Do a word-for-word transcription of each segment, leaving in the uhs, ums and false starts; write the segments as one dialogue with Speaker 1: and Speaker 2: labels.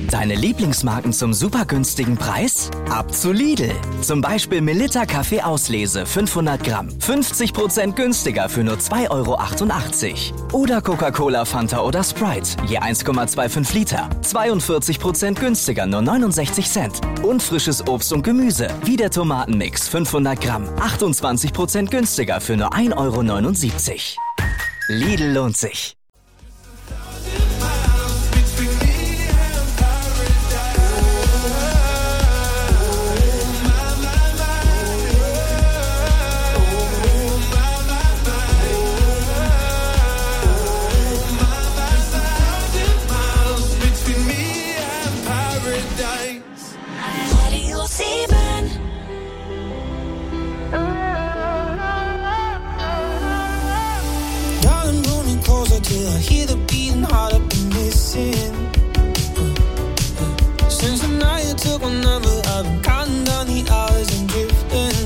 Speaker 1: Deine Lieblingsmarken zum super günstigen Preis? Ab zu Lidl. Zum Beispiel Melitta Kaffee Auslese fünfhundert Gramm. fünfzig Prozent günstiger für nur zwei Euro achtundachtzig. Oder Coca-Cola, Fanta oder Sprite, je eins Komma fünfundzwanzig Liter. zweiundvierzig Prozent günstiger, nur neunundsechzig Cent. Und frisches Obst und Gemüse, wie der Tomatenmix fünfhundert Gramm. achtundzwanzig Prozent günstiger für nur ein Euro neunundsiebzig. Lidl lohnt sich.
Speaker 2: Till I hear the beating heart I've been missing. uh, uh. Since the night you took my number, I've been counting down the hours and drifting.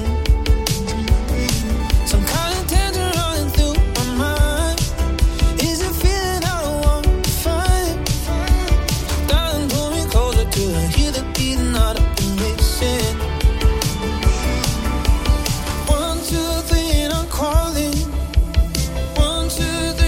Speaker 2: Some kind of tension running through my mind. Is it feeling I don't want to find? Darling, pull me closer till I hear the beating heart I've been missing. One, two, three, and I'm calling. One, two, three.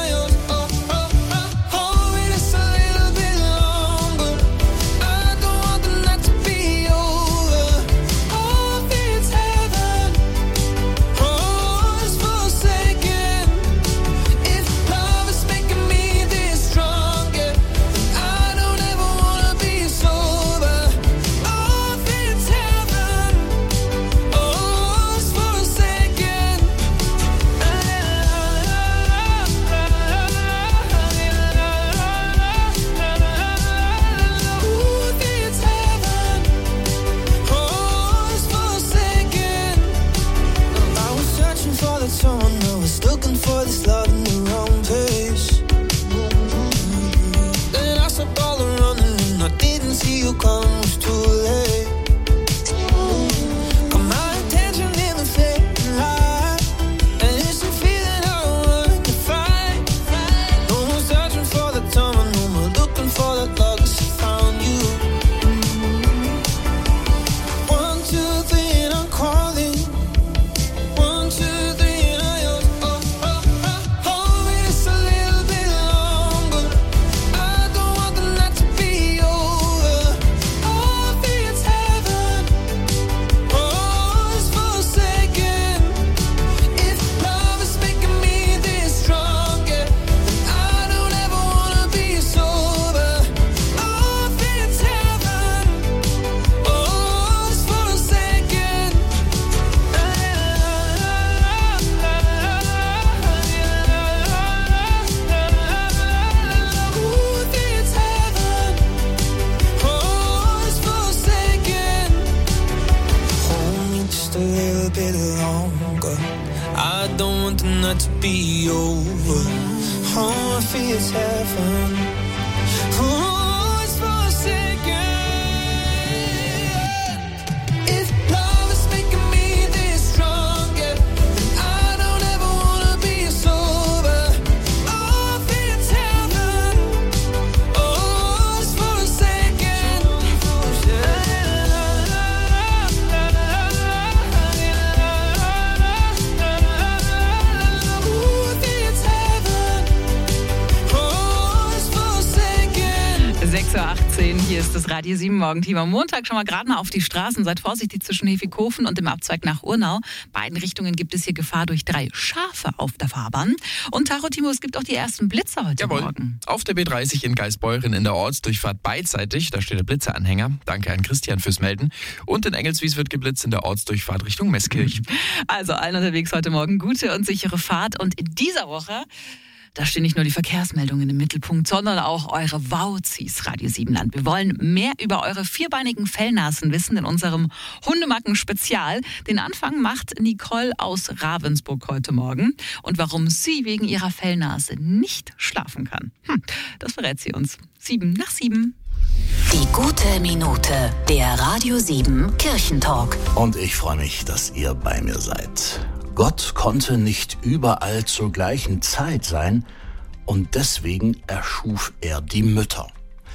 Speaker 3: Hier ist das Radio sieben Morgenteam am Montag schon mal gerade mal auf die Straßen. Seid vorsichtig zwischen Hefikofen und dem Abzweig nach Urnau. Beiden Richtungen gibt es hier Gefahr durch drei Schafe auf der Fahrbahn. Und Tacho, Timo, es gibt auch die ersten Blitzer heute
Speaker 4: Jawohl.
Speaker 3: Morgen.
Speaker 4: Auf der B dreißig in Geisbeuren in der Ortsdurchfahrt beidseitig. Da steht der Blitzeranhänger. Danke an Christian fürs Melden. Und in Engelswies wird geblitzt in der Ortsdurchfahrt Richtung Meßkirch.
Speaker 3: Also allen unterwegs heute Morgen gute und sichere Fahrt. Und in dieser Woche... Da stehen nicht nur die Verkehrsmeldungen im Mittelpunkt, sondern auch eure Wauzis, Radio Siebenland. Wir wollen mehr über eure vierbeinigen Fellnasen wissen in unserem Hundemacken-Spezial. Den Anfang macht Nicole aus Ravensburg heute Morgen. Und warum sie wegen ihrer Fellnase nicht schlafen kann, hm, das verrät sie uns. Sieben nach sieben.
Speaker 5: Die gute Minute, der Radio sieben Kirchentalk.
Speaker 6: Und ich freue mich, dass ihr bei mir seid. Gott konnte nicht überall zur gleichen Zeit sein und deswegen erschuf er die Mütter.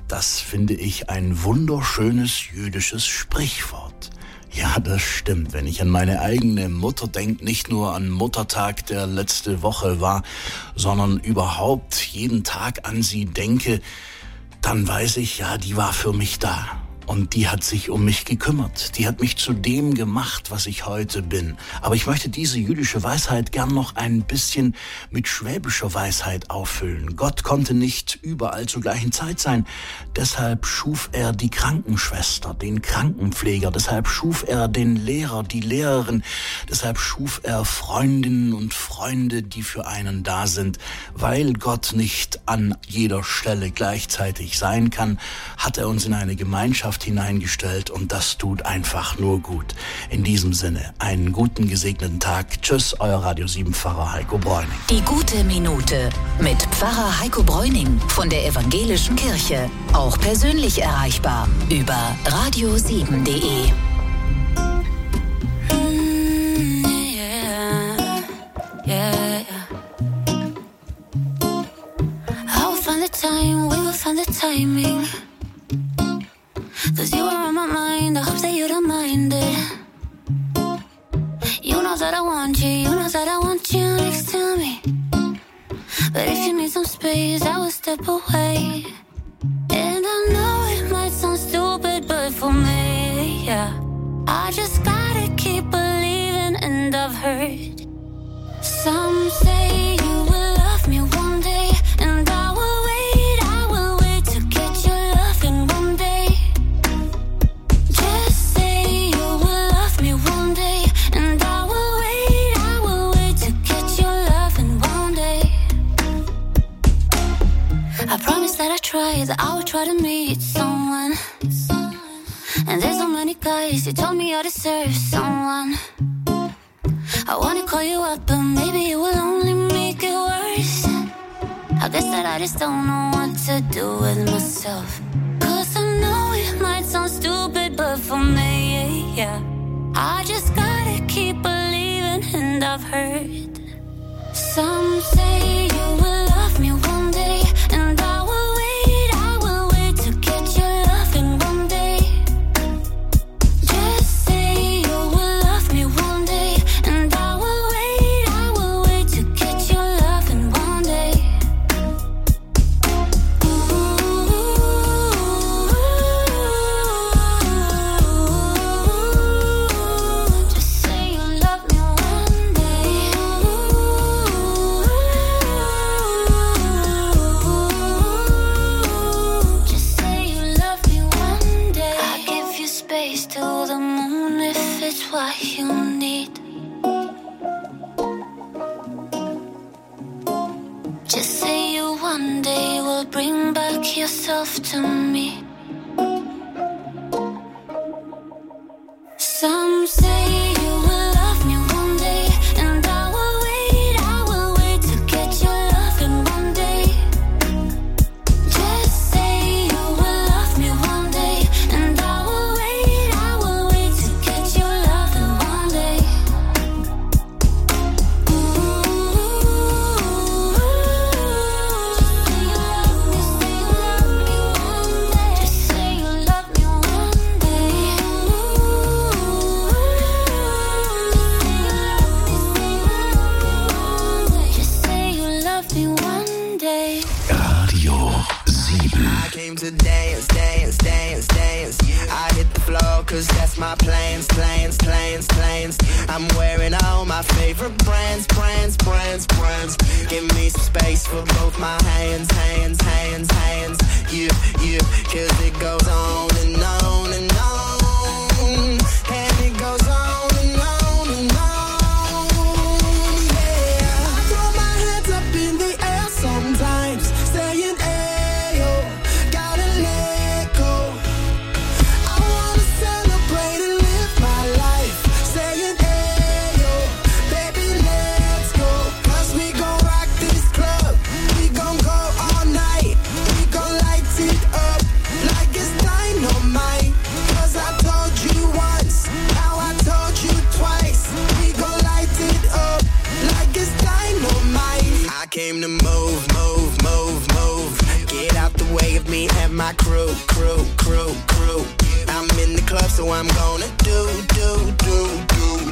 Speaker 6: das finde ich ein wunderschönes jüdisches Sprichwort. Ja, das stimmt. Wenn ich an meine eigene Mutter denke, nicht nur an Muttertag, der letzte Woche war, sondern überhaupt jeden Tag an sie denke, dann weiß ich, ja, die war für mich da. Und die hat sich um mich gekümmert. Die hat mich zu dem gemacht, was ich heute bin. Aber ich möchte diese jüdische Weisheit gern noch ein bisschen mit schwäbischer Weisheit auffüllen. Gott konnte nicht überall zur gleichen Zeit sein. Deshalb schuf er die Krankenschwester, den Krankenpfleger. Deshalb schuf er den Lehrer, die Lehrerin. Deshalb schuf er Freundinnen und Freunde, die für einen da sind. Weil Gott nicht an jeder Stelle gleichzeitig sein kann, hat er uns in eine Gemeinschaft hineingestellt und das tut einfach nur gut. In diesem Sinne, einen guten, gesegneten Tag. Tschüss, euer Radio sieben Pfarrer Heiko Bräuning.
Speaker 5: Die gute Minute mit Pfarrer Heiko Bräuning von der Evangelischen Kirche. Auch persönlich erreichbar über radio sieben punkt de.
Speaker 7: Cause you are on my mind, I hope that you don't mind it. You know that I want you, you know that I want you next to me. But if you need some space, I will step away. And I know it might sound stupid, but for me, yeah, I just gotta keep believing. And I've heard some say you will love me one day, and I will wait, I will wait to get your love in one day. Just say you will love me one day, and I will wait, I will wait to get your love in one day. I promise that I try, that I will try to meet someone. And there's so many guys, you told me I deserve someone. I wanna call you up, but maybe it will only make it worse. I guess that I just don't know what to do with myself. Cause I know it might sound stupid, but for me, yeah, I just gotta keep believing. And I've heard some say you will love me one day, and I will wait, I will wait to get your love in one day. Just say you will love me one day, and I will wait, I will wait to get your love in one day. Just say you love me one day. Just say you love me one day. I give you space to the moon if it's what you need. Just say you one day will bring back yourself to me. Some say you will love me one day, and I will wait, I will wait to get your love in one day. Just say you will love me one day, and I will wait, I will wait to get your love in one day. Just say you love me one day. Just say you love me one day.
Speaker 6: Radio sieben.
Speaker 8: I came to dance, dance, dance, dance. I hit the floor cause that's my plans, plans, plans, plans. I'm wearing all my favorite brands, brands, brands, brands. Give me some space for both my hands, hands, hands, hands. Yeah, yeah, cause it goes on and on and on. And it goes on and on and on. Yeah, I throw my hands up in the air sometimes, saying, ayo, gotta let go. I wanna celebrate and live my life, saying, ayo, baby, let's go. Cause we gon' rock this club, we gon' go all night, we gon' light it up like it's dynamite. my crew, crew, crew, crew. I'm in the club, so I'm gonna do, do, do, do.